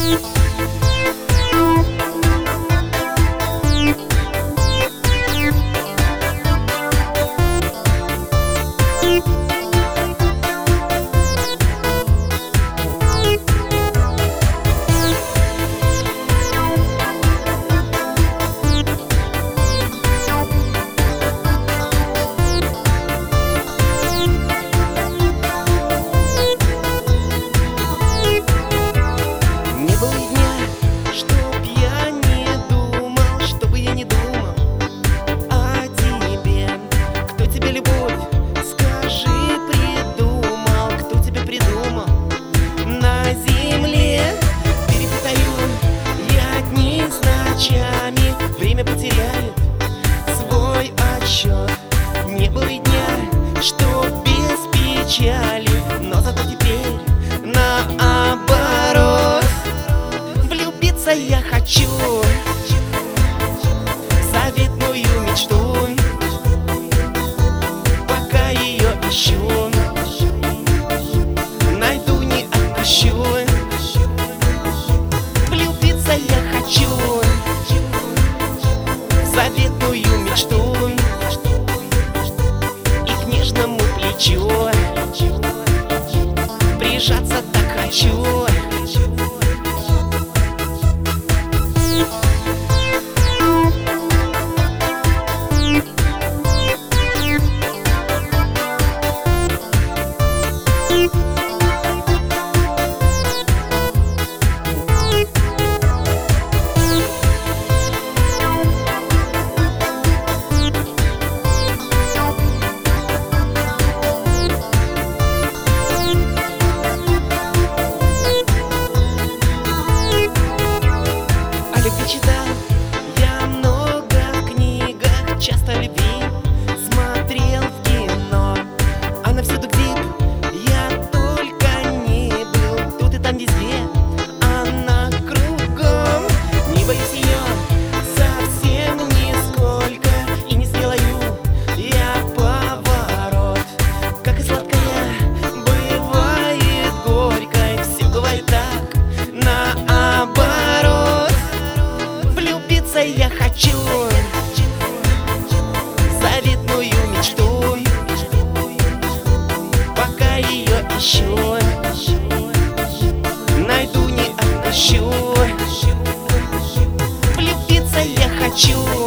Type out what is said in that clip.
Время потеряет свой отсчет. Не было и дня, что без печали, но зато теперь наоборот. Влюбиться я хочу в заветную мечту, пока ее ищу, найду, не отпущу. Влюбиться я хочу в заветную мечту и к нежному плечу прижаться так хочу. Читал я много в книгах, часто любви смотрел в кино. Она всюду, где я только не был, тут и там везде она кругом. Не боюсь ее совсем нисколько, и не сделаю я поворот. Как и сладкая бывает горькой, все бывает так наоборот. Я хочу заветную мечту, пока ее ищу, найду, не отпущу. Влюбиться я хочу